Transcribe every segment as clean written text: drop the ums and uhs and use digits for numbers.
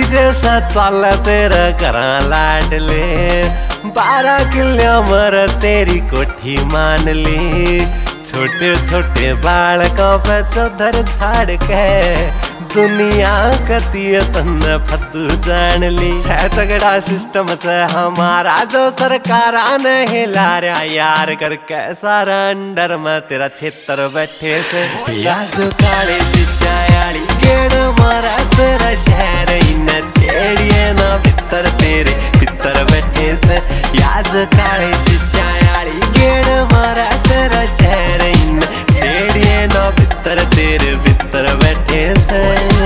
जैसा चाल तेरा करा लाडले 12 किलो मर तेरी कोठी मान ली। छोटे छोटे बालकों पे चौधर झाड़ के दुनिया कती तन फतू जान ली। है तगड़ा सिस्टम से हमारा जो सरकार ने हिला रहा यार करके सारा अंडर में तेरा क्षेत्र बैठे से। या जो काले शिष्या यारी गेड़ मारा तेरा शहर इन छेड़िए ना भीतर तेरे भीतर बैठे से। या जो काले शिष्या यारी गेड़ मारा तेरा शहर इन छेड़िए ना भीतर तेरे भीतर बैठे से।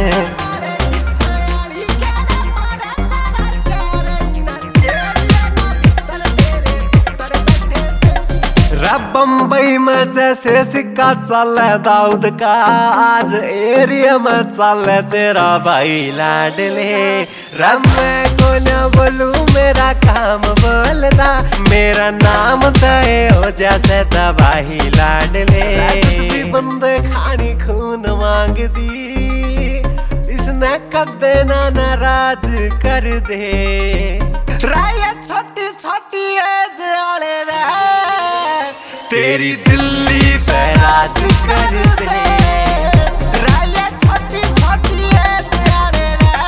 बम्बई में जैसे सिक्का चल दाऊद का आज एरिया में चल तेरा भाई लाडले। रब मैं को न बोलू मेरा काम बोलता मेरा नाम तय हो जैसे भाई लाडले। बंदे खानी खून मांग दी इसने कदे ना नाराज कर दे। छोटी छोटी एज वाले तेरी दिल्ली पे राज कर दे। छोटी छोटी एज वाले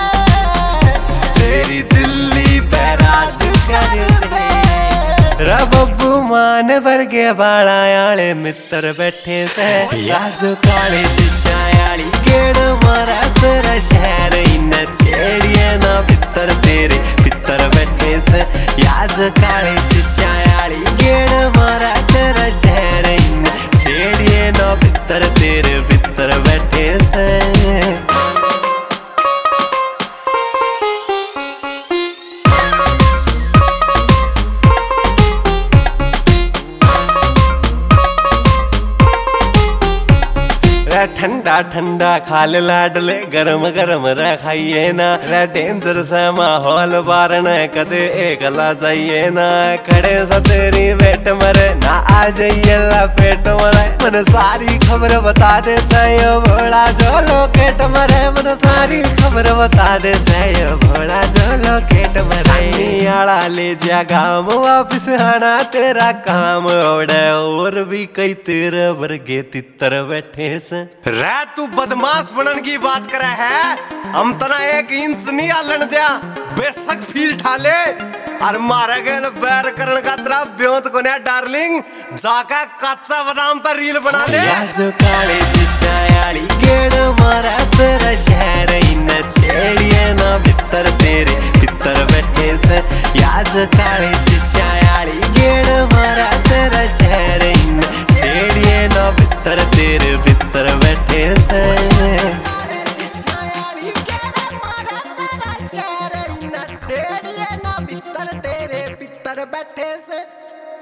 तेरी दिल्ली पे राज कर दे। रबब्बू मान वर्गे बाला आले मित्र बैठे से। या जो काले शिष्या यारी गेड़ मारा तेरा शहर इन छेड़िए ना भीतर तेरे भीतर बैठे से। या जो काले शिष्या यारी गेड़ मारा तेरा शहर इन छेड़िए ना भीतर तेरे भीतर बैठे से। ठंडा ठंडा खाल लाडले गरम गरम खाइए ना। डेंजर से माहौल बारण कदे एकला जाइए ना। खड़े से तेरी बेट मरे ना आ जाइए पेट मरे। मन सारी खबर बता दे सयो भोला जो लोकेट मरे। मन सारी खबर बता दे सयो भोला जो लोकेट मरे। आला ले जा गाँव वापिस आना तेरा काम ओढ़े और भी कई तेरे वर्गे तितर बैठे से। रे तू बदमाश बनन की बात करे है हम तना 1 इंच नहीं आलन दिया बेशक फील ठाले और मारे गए बैर करन का तेरा ब्योत को ना डार्लिंग जाका कच्चा बादाम पर रील बना ले। जो काले शिष्या यारी गेड़ मारा तेरा शहर इन छेड़िए ना भीतर तेरे भीतर बैठे से। या जो काले शिष्या यारी गेड़ मारा तेरा शहर इन छेड़िए ना भीतर तेरे भीतर बैठे से। तेरे भीतर बैठे से।